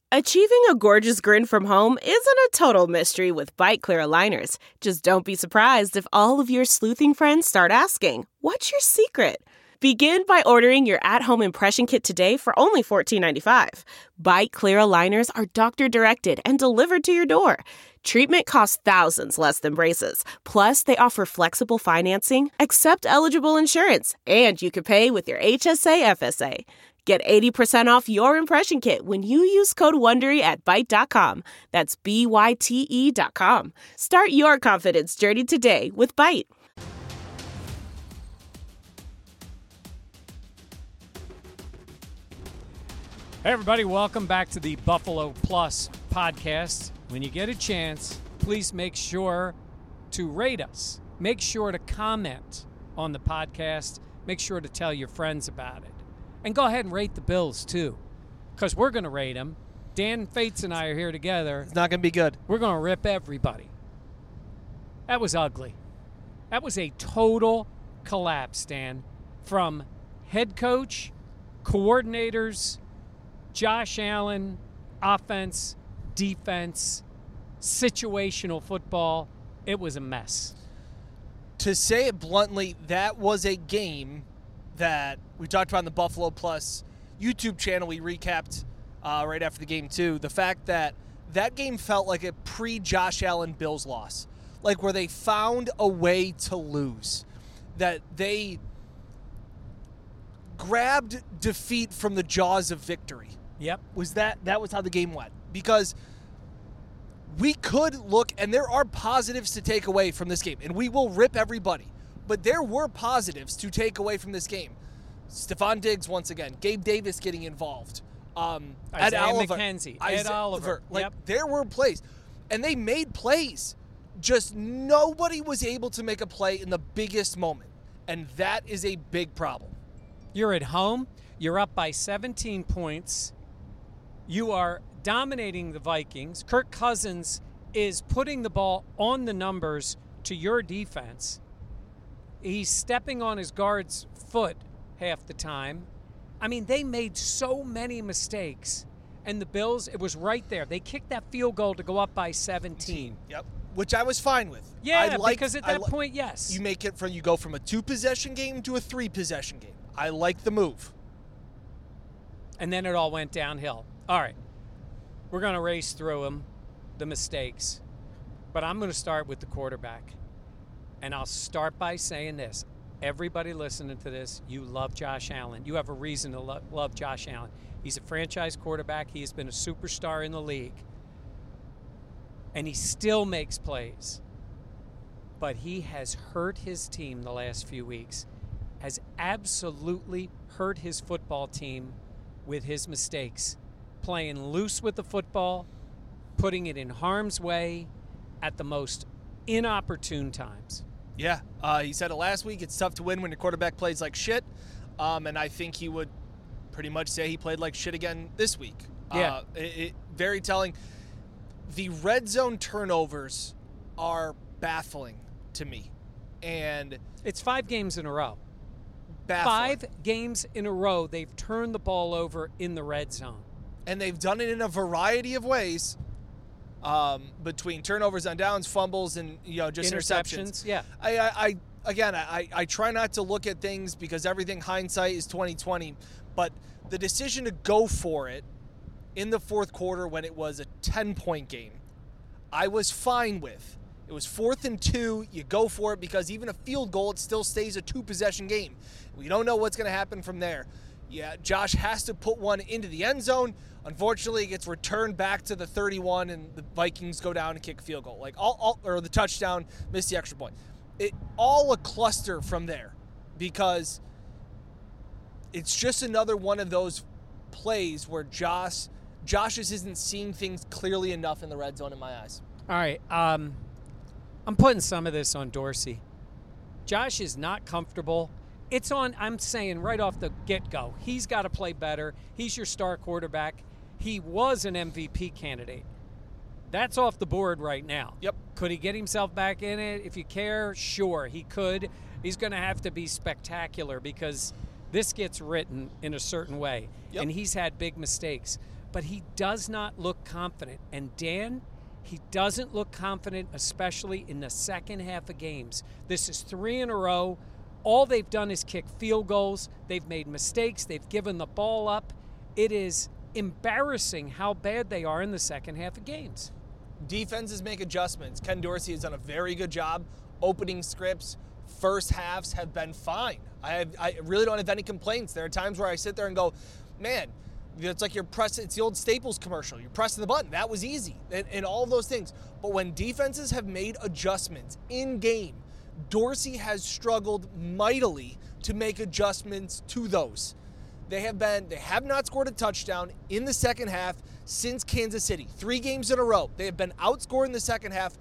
Achieving a gorgeous grin from home isn't a total mystery with Byte Clear aligners. Just don't be surprised if all of your sleuthing friends start asking, "What's your secret?" Begin by ordering your at-home impression kit today for only $14.95. Byte Clear aligners are doctor-directed and delivered to your door. Treatment costs thousands less than braces. Plus, they offer flexible financing, accept eligible insurance, and you can pay with your HSA FSA. Get 80% off your impression kit when you use code WONDERY at Byte.com. That's BYTE.com. Start your confidence journey today with Byte. Hey everybody, welcome back to the Buffalo Plus podcast. When you get a chance, please make sure to rate us. Make sure to comment on the podcast. Make sure to tell your friends about it. And go ahead and rate the Bills, too, because we're going to rate them. Dan Fates and I are here together. It's not going to be good. We're going to rip everybody. That was ugly. That was a total collapse, Dan, from head coach, coordinators, Josh Allen, offense, defense, situational football. It was a mess. To say it bluntly, that was a game that we talked about on the Buffalo Plus YouTube channel. We recapped right after the game, too. The fact that that game felt like a pre-Josh Allen Bills loss, like where they found a way to lose, that they grabbed defeat from the jaws of victory. Yep. That was how the game went. Because we could look, and there are positives to take away from this game, and we will rip everybody. But there were positives to take away from this game. Stephon Diggs, once again. Gabe Davis getting involved. Ed Oliver. McKenzie. Ed Oliver. Like, there were plays. And they made plays. Just nobody was able to make a play in the biggest moment. And that is a big problem. You're at home. You're up by 17 points. You are dominating the Vikings. Kirk Cousins is putting the ball on the numbers to your defense. He's stepping on his guard's foot half the time. I mean, they made so many mistakes. And the Bills, it was right there. They kicked that field goal to go up by 17. Yep. Which I was fine with. Yeah, because at that point, yes. You make it you go from a 2-possession game to a 3-possession game. I like the move. And then it all went downhill. All right. We're going to race through them, the mistakes. But I'm going to start with the quarterback. And I'll start by saying this. Everybody listening to this, you love Josh Allen. You have a reason to love Josh Allen. He's a franchise quarterback. He has been a superstar in the league. And he still makes plays. But he has hurt his team the last few weeks. Has absolutely hurt his football team with his mistakes. Playing loose with the football, putting it in harm's way at the most inopportune times. Yeah, he said it last week. It's tough to win when your quarterback plays like shit. And I think he would pretty much say he played like shit again this week. Yeah. Very telling. The red zone turnovers are baffling to me. And it's 5 games in a row. Baffling. 5 games in a row they've turned the ball over in the red zone. And they've done it in a variety of ways. Between turnovers on downs, fumbles, and just interceptions. Yeah. I try not to look at things because everything hindsight is 20/20, but the decision to go for it in the fourth quarter when it was a 10-point game, I was fine with. It was 4th and 2. You go for it because even a field goal, it still stays a 2-possession game. We don't know what's going to happen from there. Yeah, Josh has to put one into the end zone. Unfortunately, it gets returned back to the 31, and the Vikings go down and kick a field goal. Or the touchdown, miss the extra point. It all a cluster from there because it's just another one of those plays where Josh isn't seeing things clearly enough in the red zone in my eyes. All right, I'm putting some of this on Dorsey. Josh is not comfortable. I'm saying right off the get-go, he's got to play better. He's your star quarterback. He was an MVP candidate. That's off the board right now. Yep. Could he get himself back in it? If you care, sure, he could. He's going to have to be spectacular because this gets written in a certain way. Yep. And he's had big mistakes. but he does not look confident. And Dan, he doesn't look confident, especially in the second half of games. This is 3 in a row. All they've done is kick field goals. They've made mistakes. They've given the ball up. It is embarrassing how bad they are in the second half of games. Defenses make adjustments. Ken Dorsey has done a very good job opening scripts. First halves have been fine. I really don't have any complaints. There are times where I sit there and go, man, it's like it's the old Staples commercial. You're pressing the button. That was easy. And all of those things. But when defenses have made adjustments in game, Dorsey has struggled mightily to make adjustments to those. They have not scored a touchdown in the second half since Kansas City. 3 games in a row. They have been outscored in the second half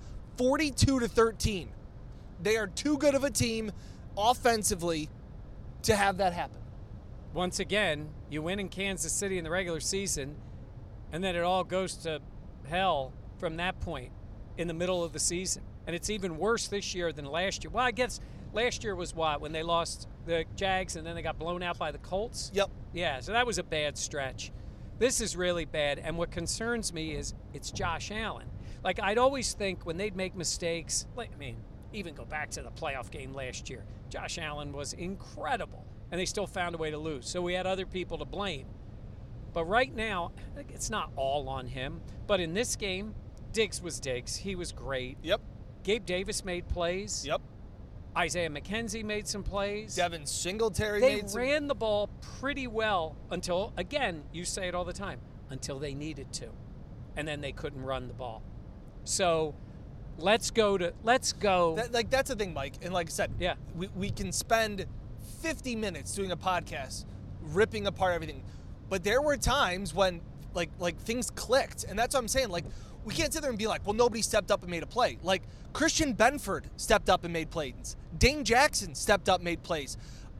42-13. They are too good of a team offensively to have that happen. Once again, you win in Kansas City in the regular season, and then it all goes to hell from that point in the middle of the season. And it's even worse this year than last year. Well, I guess last year was what? When they lost the Jags and then they got blown out by the Colts? Yep. Yeah, so that was a bad stretch. This is really bad. And what concerns me is it's Josh Allen. Like, I'd always think when they'd make mistakes, even go back to the playoff game last year, Josh Allen was incredible, and they still found a way to lose. So we had other people to blame. But right now, it's not all on him. But in this game, Diggs was Diggs. He was great. Yep. Gabe Davis made plays. Yep. Isaiah McKenzie made some plays. Devin Singletary They ran the ball pretty well until, again, you say it all the time, until they needed to. And then they couldn't run the ball. So let's go. That's the thing, Mike. And like I said, yeah, we can spend 50 minutes doing a podcast ripping apart everything. But there were times when like things clicked. And that's what I'm saying. Like, we can't sit there and be like, well, nobody stepped up and made a play. Like, Christian Benford stepped up and made plays. Dane Jackson stepped up and made plays.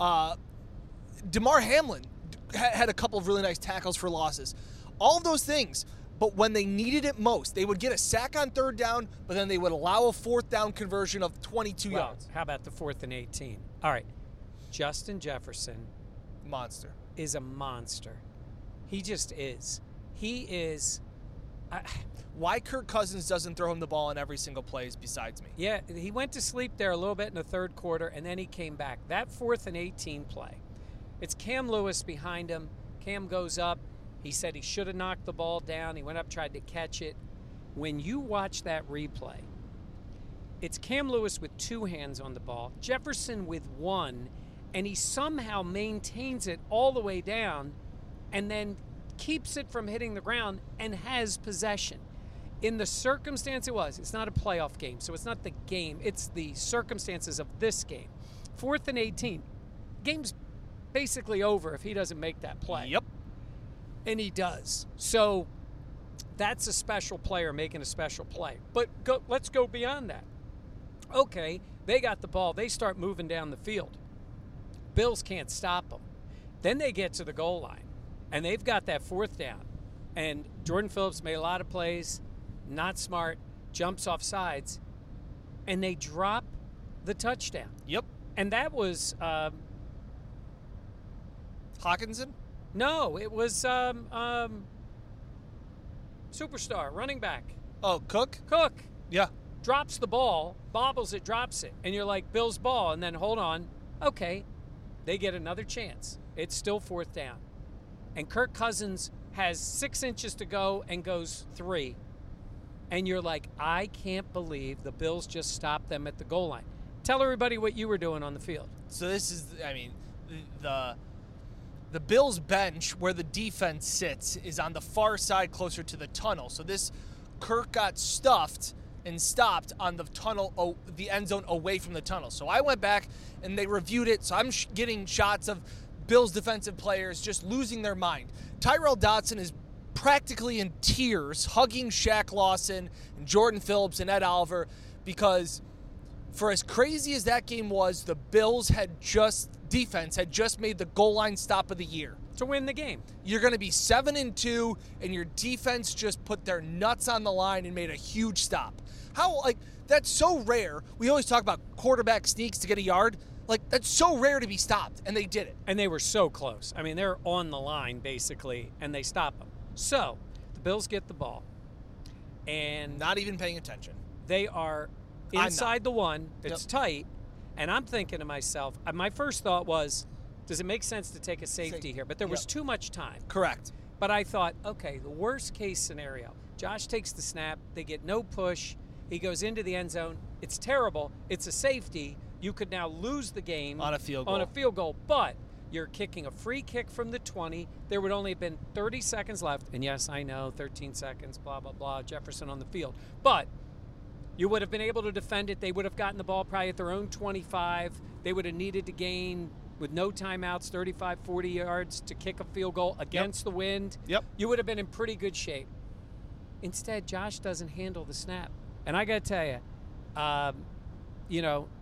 DeMar Hamlin had a couple of really nice tackles for losses. All of those things. But when they needed it most, they would get a sack on 3rd down, but then they would allow a 4th down conversion of 22 yards. How about the 4th and 18? All right. Justin Jefferson. Monster. Is a monster. He just is. He is. Why Kirk Cousins doesn't throw him the ball in every single play is besides me. Yeah, he went to sleep there a little bit in the 3rd quarter, and then he came back. That 4th and 18 play. It's Cam Lewis behind him. Cam goes up. He said he should have knocked the ball down. He went up, tried to catch it. When you watch that replay, it's Cam Lewis with 2 hands on the ball, Jefferson with 1, and he somehow maintains it all the way down and then keeps it from hitting the ground and has possession. In the circumstance it's not a playoff game, so it's not the game, it's the circumstances of this game. 4th and 18, game's basically over if he doesn't make that play. Yep. And he does. So that's a special player making a special play. But let's go beyond that. Okay, they got the ball. They start moving down the field. Bills can't stop them. Then they get to the goal line, and they've got that 4th down. And Jordan Phillips made a lot of plays, not smart, jumps off sides, and they drop the touchdown. Yep. And that was Hawkinson? No, it was superstar, running back. Oh, Cook? Cook. Yeah. Drops the ball, bobbles it, drops it. And you're like, Bill's ball. And then, hold on. Okay, they get another chance. It's still 4th down. And Kirk Cousins has 6 inches to go and goes 3. And you're like, I can't believe the Bills just stopped them at the goal line. Tell everybody what you were doing on the field. So this is, the Bills bench where the defense sits is on the far side closer to the tunnel. So this Kirk got stuffed and stopped on the tunnel, the end zone away from the tunnel. So I went back and they reviewed it. So I'm getting shots of Bills defensive players just losing their mind. Tyrel Dodson is practically in tears, hugging Shaq Lawson and Jordan Phillips and Ed Oliver, because for as crazy as that game was, the Bills defense had just made the goal line stop of the year. To win the game. You're going to be 7-2, and your defense just put their nuts on the line and made a huge stop. That's so rare. We always talk about quarterback sneaks to get a yard. That's so rare to be stopped, and they did it. And they were so close. I mean, they're on the line, basically, and they stop them. So the Bills get the ball, and Not even paying attention. they are I'm inside the one. It's Yep. tight, and I'm thinking to myself, my first thought was, does it make sense to take a safety here? But there was Yep. too much time. Correct. But I thought, okay, the worst case scenario, Josh takes the snap, they get no push, he goes into the end zone. It's terrible. It's a safety. You could now lose the game On a field On a goal. field goal, but you're kicking a free kick from the 20. There would only have been 30 seconds left. And yes, I know, 13 seconds, blah, blah, blah, Jefferson on the field. But you would have been able to defend it. They would have gotten the ball probably at their own 25. They would have needed to gain, with no timeouts, 35, 40 yards to kick a field goal against the wind. Yep. You would have been in pretty good shape. Instead, Josh doesn't handle the snap. And I got to tell you,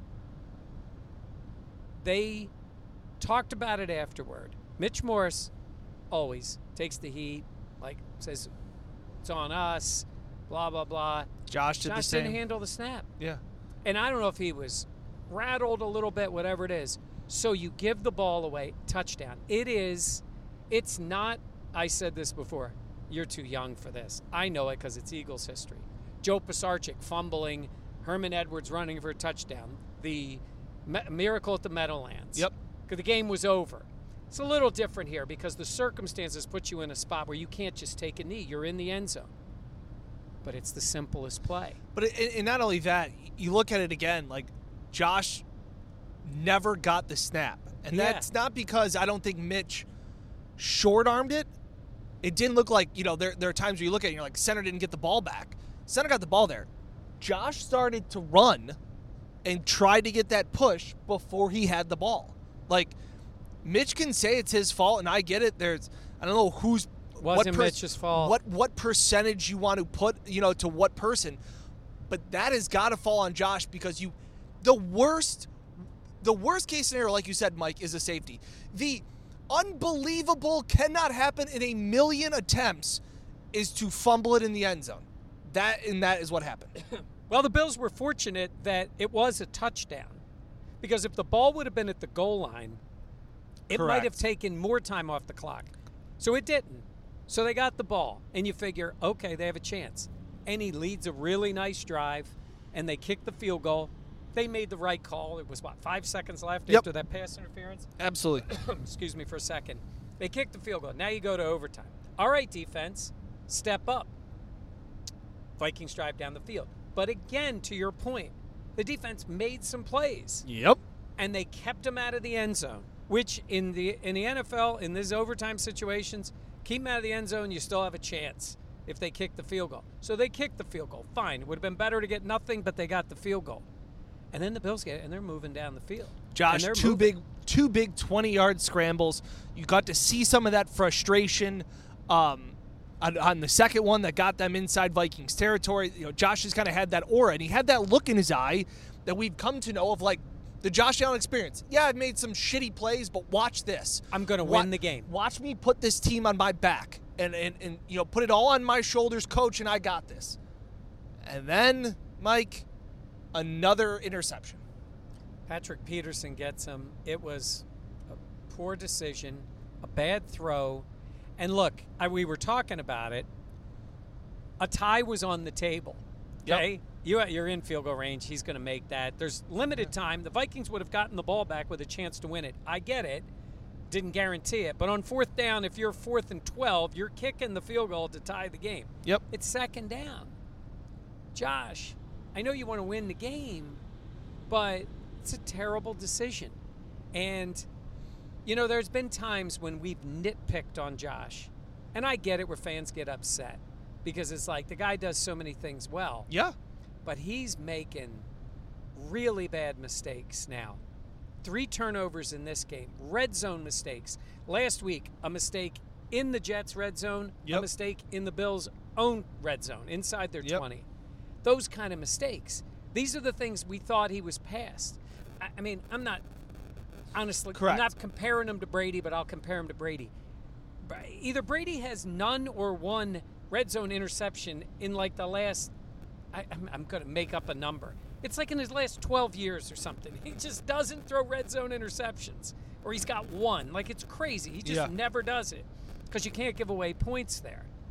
they talked about it afterward. Mitch Morse always takes the heat, like says, it's on us, blah, blah, blah. Josh did the Josh same. didn't handle the snap. Yeah. And I don't know if he was rattled a little bit, whatever it is. So you give the ball away, touchdown. It's not, I said this before, you're too young for this. I know it because it's Eagles history. Joe Pisarcik fumbling, Herman Edwards running for a touchdown, the miracle at the Meadowlands. Yep. Because the game was over. It's a little different here because the circumstances put you in a spot where you can't just take a knee. You're in the end zone. But it's the simplest play. But and not only that, you look at it again, like Josh never got the snap. And Yeah. that's not because I don't think Mitch short-armed it. It didn't look like, there are times where you look at it and you're like, center didn't get the ball back. Center got the ball there. Josh started to run and tried to get that push before he had the ball. Like, Mitch can say it's his fault, and I get it. I don't know who's Wasn't Mitch's fault. What percentage you want to put, to what person, but that has got to fall on Josh because the worst case scenario, like you said, Mike, is a safety. The unbelievable, cannot happen in a million attempts, is to fumble it in the end zone. That is what happened. Well, the Bills were fortunate that it was a touchdown because if the ball would have been at the goal line, it might have Correct. taken more time off the clock. So it didn't. So they got the ball, and you figure, okay, they have a chance. And he leads a really nice drive, and they kick the field goal. They made the right call. It was, 5 seconds left Yep. after that pass interference? Absolutely. Excuse me for a second. They kicked the field goal. Now you go to overtime. All right, defense, step up. Vikings drive down the field. But again, to your point, the defense made some plays, Yep. and they kept them out of the end zone, which in the NFL, in these overtime situations, keep them out of the end zone, you still have a chance if they kick the field goal. So they kicked the field goal. Fine. It would have been better to get nothing, but they got the field goal. And then the Bills get it, and they're moving down the field. Josh, And they're two moving. big 20-yard scrambles. You got to see some of that frustration on the second one that got them inside Vikings territory. Josh has kind of had that aura, and he had that look in his eye that we've come to know of, like the Josh Allen experience. Yeah, I've made some shitty plays, but watch this. I'm going to win the game. Watch me put this team on my back and put it all on my shoulders, coach, and I got this. And then, Mike, another interception. Patrick Peterson gets him. It was a poor decision, a bad throw. And look, we were talking about it. A tie was on the table. Okay? Yep. You're in field goal range. He's going to make that. There's limited time. The Vikings would have gotten the ball back with a chance to win it. I get it. Didn't guarantee it. But on fourth down, if you're 4th and 12, you're kicking the field goal to tie the game. Yep. It's second down. Josh, I know you want to win the game, but it's a terrible decision. And, there's been times when we've nitpicked on Josh. And I get it where fans get upset because it's like the guy does so many things well. Yeah. But he's making really bad mistakes now. 3 turnovers in this game. Red zone mistakes. Last week, a mistake in the Jets' red zone, Yep. a mistake in the Bills' own red zone, inside their Yep. 20. Those kind of mistakes. These are the things we thought he was past. I mean, I'm not, honestly, Correct. I'm not comparing him to Brady, but I'll compare him to Brady. Either Brady has none or one red zone interception in like the last, I'm going to make up a number. It's like in his last 12 years or something. He just doesn't throw red zone interceptions. Or he's got one. Like, it's crazy. He just Yeah. never does it because you can't give away points there.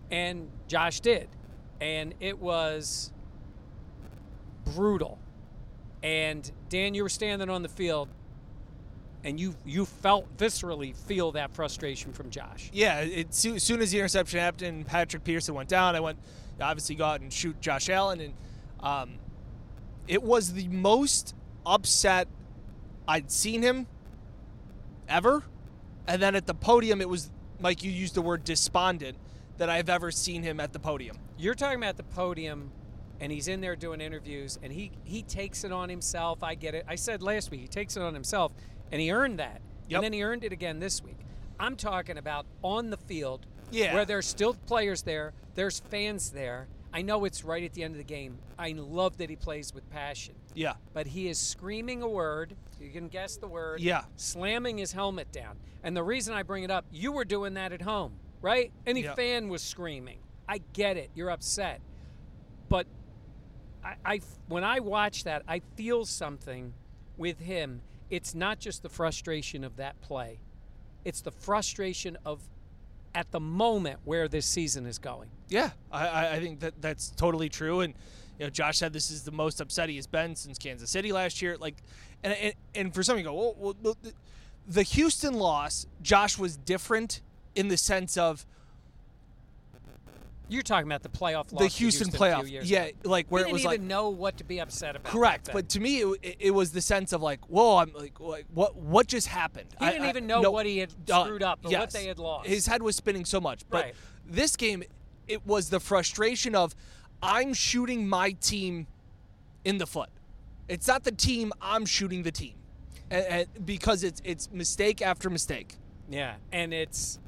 And Josh did. And it was brutal. And Dan, you were standing on the field, and you felt viscerally feel that frustration from Josh. Yeah, soon as the interception happened and Patrick Peterson went down, I went, obviously go out and shoot Josh Allen. And it was the most upset I'd seen him ever. And then at the podium, it was, Mike, you used the word despondent, that I've ever seen him at the podium. You're talking about the podium, and he's in there doing interviews, and he takes it on himself. I get it. I said last week, he takes it on himself, and he earned that. Yep. And then he earned it again this week. I'm talking about on the field, Yeah. where there's still players there, there's fans there. I know it's right at the end of the game. I love that he plays with passion. Yeah. But he is screaming a word. You can guess the word. Yeah. Slamming his helmet down. And the reason I bring it up, you were doing that at home, right? Any Yeah. fan was screaming. I get it. You're upset. But I when I watch that, I feel something with him. It's not just the frustration of that play. It's the frustration of at the moment where this season is going. Yeah, I think that's totally true. And Josh said this is the most upset he has been since Kansas City last year. Like, and for some you go, well, the Houston loss, Josh was different in the sense of You're talking about the playoff loss. the to Houston a few playoff. years Yeah, ago. like where He it was didn't like even know what to be upset about. correct. back then. But to me, it was the sense of like, whoa, I'm like what just happened? He didn't even know what he had screwed up or what they had lost. His head was spinning so much. But Right. this game, it was the frustration of I'm shooting my team in the foot. It's not the team, I'm shooting the team. And because it's mistake after mistake. Yeah, and it's,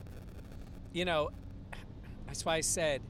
that's why I said,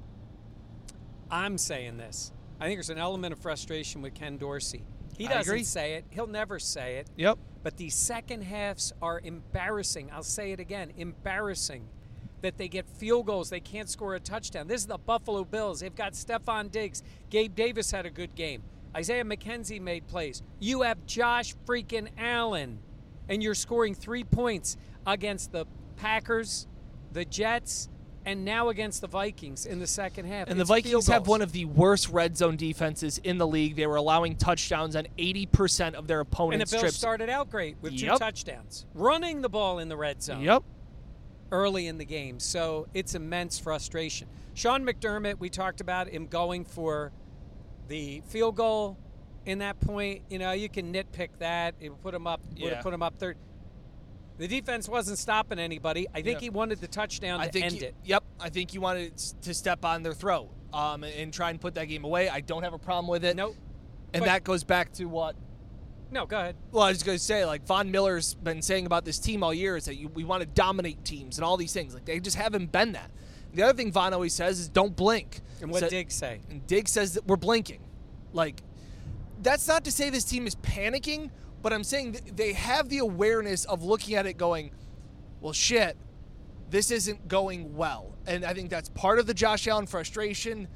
I'm saying this. I think there's an element of frustration with Ken Dorsey. He I doesn't agree. say it. He'll never say it. Yep. But these second halves are embarrassing. I'll say it again, embarrassing. That they get field goals. They can't score a touchdown. This is the Buffalo Bills. They've got Stephon Diggs. Gabe Davis had a good game. Isaiah McKenzie made plays. You have Josh freaking Allen, and you're scoring 3 points against the Packers, the Jets, and now against the Vikings in the second half. And the It's field Vikings have goals. one of the worst red zone defenses in the league. They were allowing touchdowns on 80% of their And opponents' the Bills trips. started out great with 2 Yep. touchdowns, running the ball in the red zone. Yep. Early in the game. So it's immense frustration. Sean McDermott, we talked about him going for the field goal in that point. You can nitpick that. It would put him up. Would Yeah. have put him up third. The defense wasn't stopping anybody. I think he wanted the touchdown to end it. Yep. I think he wanted to step on their throat and try and put that game away. I don't have a problem with it. Nope. And But- that goes back to what No, go ahead. Well, I was going to say, like, Von Miller's been saying about this team all year is that we want to dominate teams and all these things. Like, they just haven't been that. The other thing Von always says is don't blink. And what Diggs say? And Diggs says that we're blinking. Like, that's not to say this team is panicking, but I'm saying they have the awareness of looking at it going, well, shit, this isn't going well. And I think that's part of the Josh Allen frustration,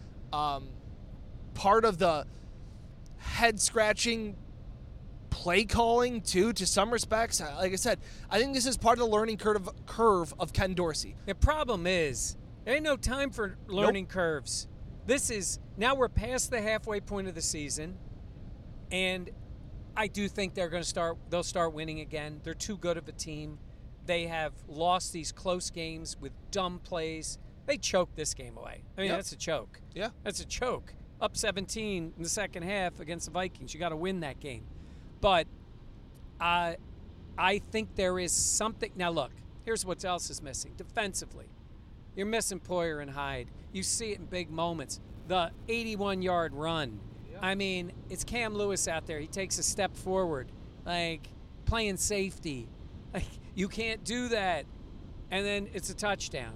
part of the head-scratching play calling too, to some respects. Like I said, I think this is part of the learning curve of Ken Dorsey. The problem is there ain't no time for learning curves. This is now we're past the halfway point of the season, and I do think they'll start winning again. They're too good of a team. They have lost these close games with dumb plays. They choked this game away. I mean, Yep. that's a choke. Yeah. That's a choke. Up 17 in the second half against the Vikings. You got to win that game. But I think there is something. Now, look, here's what else is missing. Defensively, you're missing Poyer and Hyde. You see it in big moments. The 81-yard run. I mean, it's Cam Lewis out there. He takes a step forward, like playing safety. Like, you can't do that. And then it's a touchdown.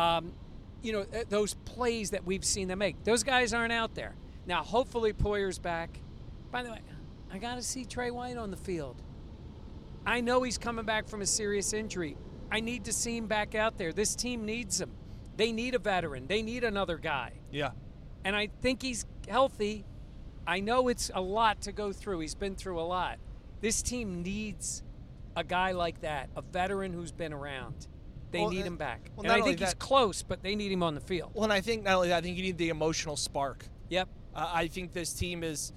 Those plays that we've seen them make. Those guys aren't out there. Now, hopefully Poyer's back. By the way, I got to see Trey White on the field. I know he's coming back from a serious injury. I need to see him back out there. This team needs him. They need a veteran. They need another guy. Yeah. And I think he's healthy. I know it's a lot to go through. He's been through a lot. This team needs a guy like that, a veteran who's been around. They need him back. Well, and not I only think he's that- close, but they need him on the field. Well, and I think not only that, I think you need the emotional spark. Yep. I think this team is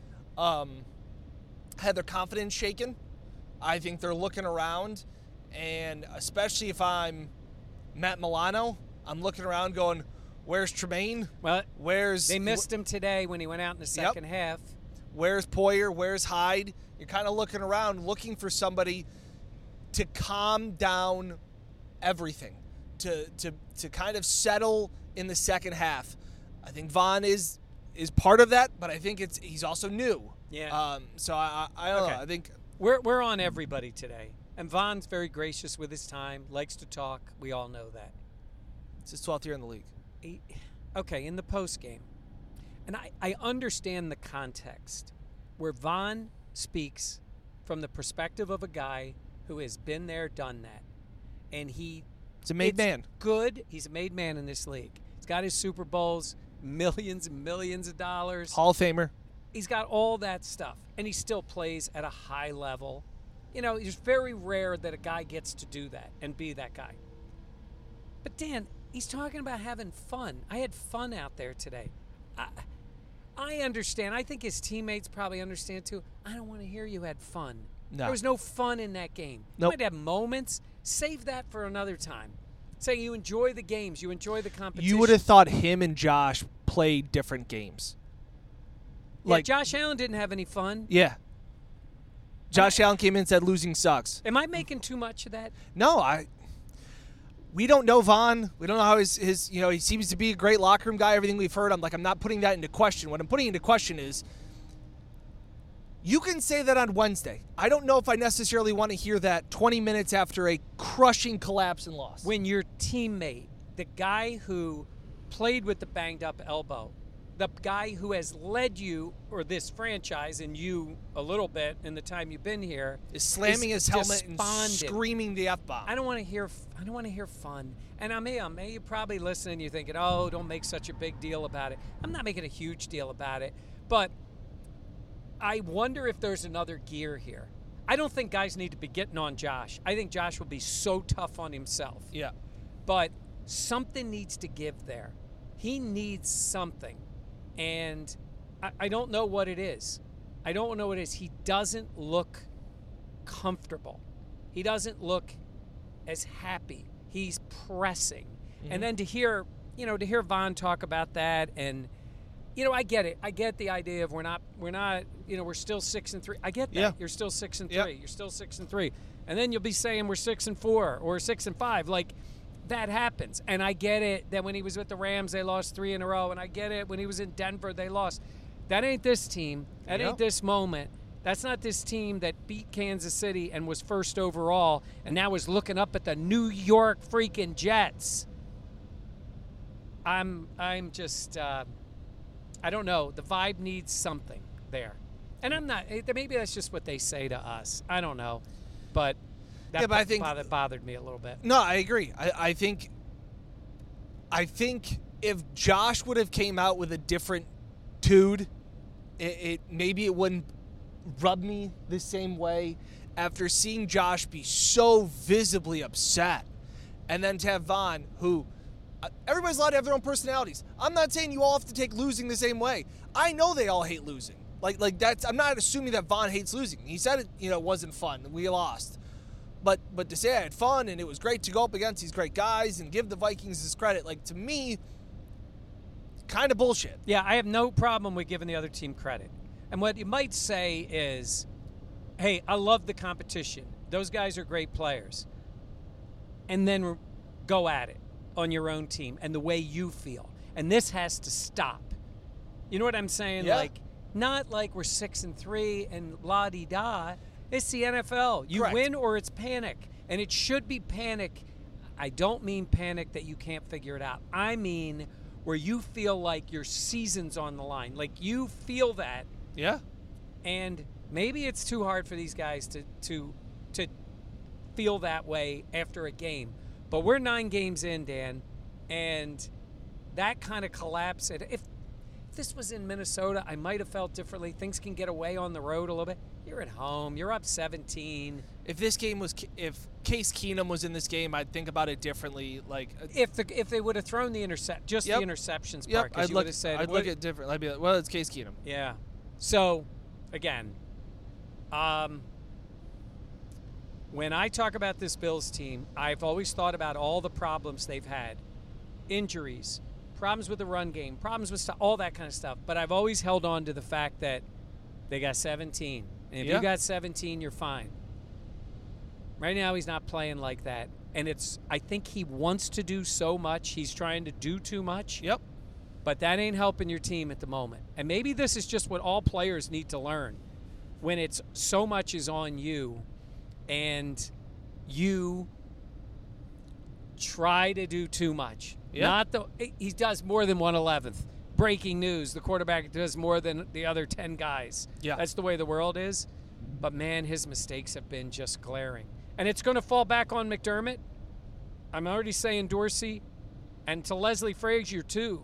had their confidence shaken. I think they're looking around, and especially if I'm Matt Milano, I'm looking around going, where's Tremaine? Well, Where's they missed him today when he went out in the second half. Where's Poyer? Where's Hyde? You're kind of looking around, looking for somebody to calm down everything, to kind of settle in the second half. I think Von is part of that, but I think he's also new. Yeah. So I don't know. I think We're on everybody today. And Von's very gracious with his time, likes to talk. We all know that. it's his 12th year in the league. Okay, in the post game. And I understand the context where Von speaks from the perspective of a guy who has been there, done that. And He's a made man. Good. He's a made man in this league. He's got his Super Bowls, millions and millions of dollars. Hall of Famer. He's got all that stuff, and he still plays at a high level. You know, it's very rare that a guy gets to do that and be that guy. But Dan, he's talking about having fun. I had fun out there today. I understand. I think his teammates probably understand too. I don't want to hear you had fun. No. There was no fun in that game. Nope. You might have moments. Save that for another time. Say you enjoy the games. You enjoy the competition. You would have thought him and Josh played different games. Like Josh Allen didn't have any fun. Yeah. Josh Allen came in and said losing sucks. Am I making too much of that? No, we don't know Von. We don't know how his he seems to be a great locker room guy, everything we've heard. I'm not putting that into question. What I'm putting into question is you can say that on Wednesday. I don't know if I necessarily want to hear that 20 minutes after a crushing collapse and loss. When your teammate, the guy who played with the banged up elbow, the guy who has led you or this franchise and you a little bit in the time you've been here is slamming his helmet and despondent. screaming the F-bomb. I don't want to hear fun. And I may you're probably listening, you're thinking, "Oh, don't make such a big deal about it." I'm not making a huge deal about it, but I wonder if there's another gear here. I don't think guys need to be getting on Josh. I think Josh will be so tough on himself. Yeah. But something needs to give there. He needs something. And I don't know what it is. I don't know what it is. He doesn't look comfortable. He doesn't look as happy. He's pressing. Mm-hmm. And then to hear Von talk about that, and I get it. I get the idea of we're not, we're still 6-3. I get that. Yeah. You're still 6-3. Yeah. You're still 6-3. And then you'll be saying we're 6-4 or 6-5. Like, that happens. And I get it that when he was with the Rams, they lost 3 in a row. And I get it when he was in Denver, they lost. That ain't this team. That ain't this moment. That's not this team that beat Kansas City and was first overall and now is looking up at the New York freaking Jets. I'm just, I don't know. The vibe needs something there. And I'm not, maybe that's just what they say to us. I don't know. But that I think bothered me a little bit. No, I agree. I think if Josh would have came out with a different tude, maybe it wouldn't rub me the same way after seeing Josh be so visibly upset. And then to have Von, who everybody's allowed to have their own personalities. I'm not saying you all have to take losing the same way. I know they all hate losing. Like that's, I'm not assuming that Von hates losing. He said it wasn't fun. We lost. But to say I had fun and it was great to go up against these great guys and give the Vikings this credit, like, to me, kind of bullshit. Yeah, I have no problem with giving the other team credit. And what you might say is, hey, I love the competition. Those guys are great players. And then go at it on your own team and the way you feel. And this has to stop. You know what I'm saying? Yeah. Like, not like we're 6-3 and la-di-da. It's the NFL. You Correct. win or it's panic. And it should be panic. I don't mean panic that you can't figure it out. I mean where you feel like your season's on the line. Like you feel that. Yeah. And maybe it's too hard for these guys to feel that way after a game. But we're 9 games in, Dan, and that kind of collapse. If If this was in Minnesota, I might have felt differently. Things can get away on the road a little bit. You're at home. You're up 17. If this game was, if Case Keenum was in this game, I'd think about it differently. Like if they would have thrown the the interceptions part, because you would have said, I'd look at it different. I'd be like, well, it's Case Keenum. Yeah. So, again, when I talk about this Bills team, I've always thought about all the problems they've had, injuries, problems with the run game, problems with all that kind of stuff. But I've always held on to the fact that they got 17. And if you got 17, you're fine. Right now, he's not playing like that. And I think he wants to do so much. He's trying to do too much. Yep. But that ain't helping your team at the moment. And maybe this is just what all players need to learn. When it's so much is on you and you try to do too much. Yeah. He does more than 1/11th. Breaking news, the quarterback does more than the other 10 guys. Yeah. That's the way the world is. But, man, his mistakes have been just glaring. And it's going to fall back on McDermott. I'm already saying Dorsey. And to Leslie Frazier, too.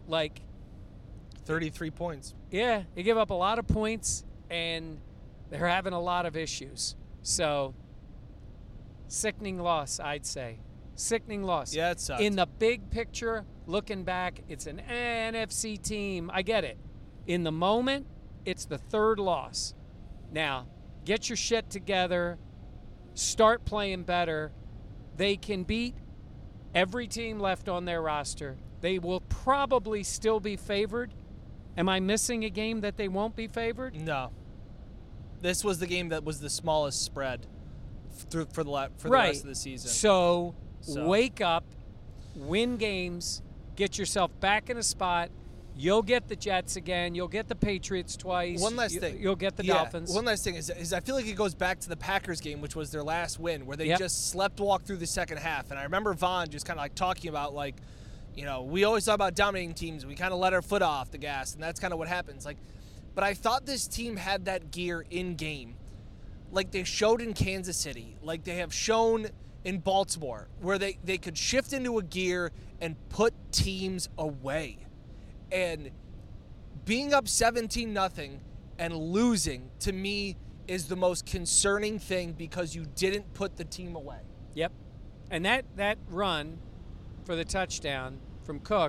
33 points. Yeah, they give up a lot of points, and they're having a lot of issues. So, sickening loss, I'd say. Sickening loss. Yeah, it sucks. In the big picture, looking back, it's an NFC team. I get it. In the moment, it's the third loss. Now, get your shit together. Start playing better. They can beat every team left on their roster. They will probably still be favored. Am I missing a game that they won't be favored? No. This was the game that was the smallest spread for the rest of the season. So wake up, win games, get yourself back in a spot. You'll get the Jets again. You'll get the Patriots twice. One last thing. You'll get the Dolphins. One last thing is I feel like it goes back to the Packers game, which was their last win, where they just sleptwalked through the second half. And I remember Vaughn just kind of talking about we always talk about dominating teams. We kind of let our foot off the gas, and that's kind of what happens. But I thought this team had that gear in game, like they showed in Kansas City, like they have shown in Baltimore, where they could shift into a gear and put teams away. And being up 17-0 and losing, to me, is the most concerning thing because you didn't put the team away. Yep. And that run for the touchdown from Cook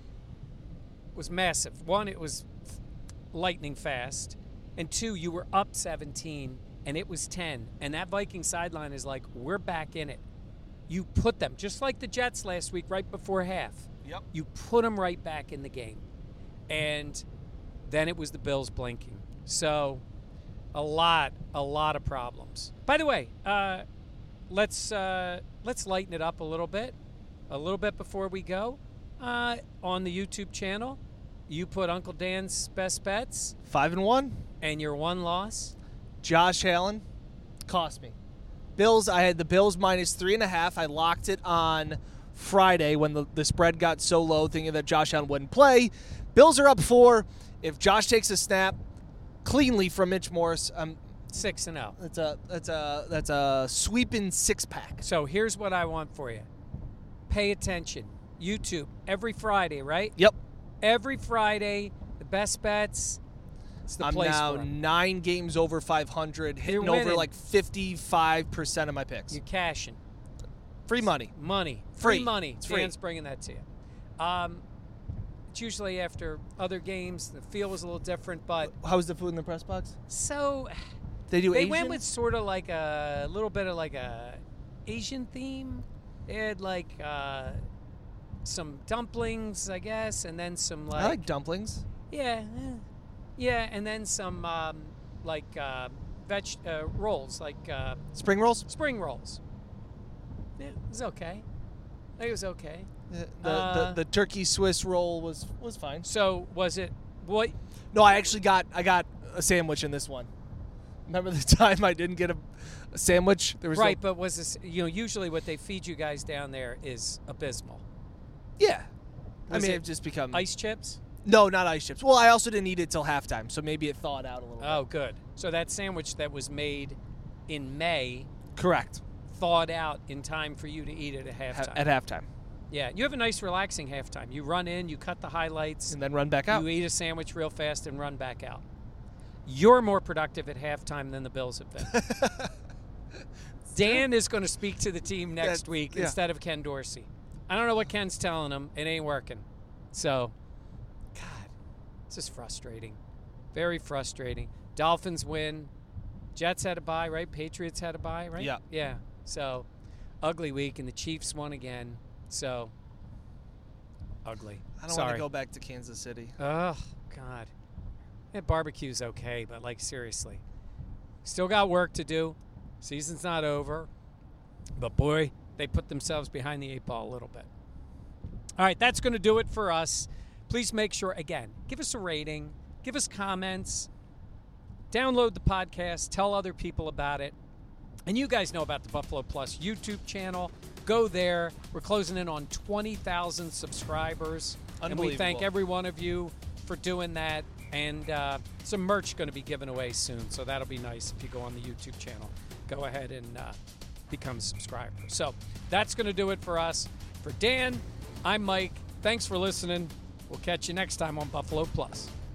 was massive. One, it was lightning fast. And two, you were up 17, and it was 10. And that Viking sideline is like, we're back in it. You put them, just like the Jets last week right before half. Yep. You put them right back in the game. And then it was the Bills blinking. So a lot of problems. By the way, let's lighten it up a little bit before we go. On the YouTube channel, you put Uncle Dan's best bets. 5-1. And your one loss. Josh Allen cost me. Bills. I had the Bills -3.5. I locked it on Friday when the spread got so low, thinking that Josh Allen wouldn't play. Bills are up 4. If Josh takes a snap cleanly from Mitch Morse, 6-0. That's a sweeping 6-pack. So here's what I want for you. Pay attention. YouTube every Friday, right? Yep. Every Friday, the best bets. It's the I'm place now for 'em. 9 games over 500, hitting You're winning. over 55% of my picks. You're cashing. Free money. Free money. It's free. Dan's bringing that to you. It's usually after other games. The feel was a little different, but How was the food in the press box? so They they Asian? went with sort of like a little bit of like a Asian theme. They had some dumplings, I guess, and then some I like dumplings. yeah, and then some rolls, Spring rolls? spring rolls. Yeah, it was okay. I think it was okay. The turkey Swiss roll was fine. So was it what? No, I got a sandwich in this one. Remember the time I didn't get a sandwich? There was Right, but was this? Usually what they feed you guys down there is abysmal. Yeah. Was it it just become Ice chips? No, not ice chips. Well, I also didn't eat it till halftime, so maybe it thawed out a little Oh, good. So that sandwich that was made in May bit. Correct. thawed out in time for you to eat it at halftime. At halftime. Yeah, you have a nice relaxing halftime. You run in, you cut the highlights, And then run back out. you eat a sandwich real fast and run back out. You're more productive at halftime than the Bills have been. Dan is going to speak to the team next week instead of Ken Dorsey. I don't know what Ken's telling him. It ain't working. So, God, it's just frustrating. Very frustrating. Dolphins win. Jets had a bye, right? Patriots had a bye, right? Yeah. Yeah. So, ugly week, and the Chiefs won again. So, ugly. I don't want to go back to Kansas City. Oh, God. Yeah, barbecue's okay, but, like, seriously. Still got work to do. Season's not over. But, boy, they put themselves behind the 8 ball a little bit. All right, that's going to do it for us. Please make sure, again, give us a rating. Give us comments. Download the podcast. Tell other people about it. And you guys know about the Buffalo Plus YouTube channel. Go there. We're closing in on 20,000 subscribers. And we thank every one of you for doing that. And some merch going to be given away soon. So that'll be nice if you go on the YouTube channel. Go ahead and become a subscriber. So that's going to do it for us. For Dan, I'm Mike. Thanks for listening. We'll catch you next time on Buffalo Plus.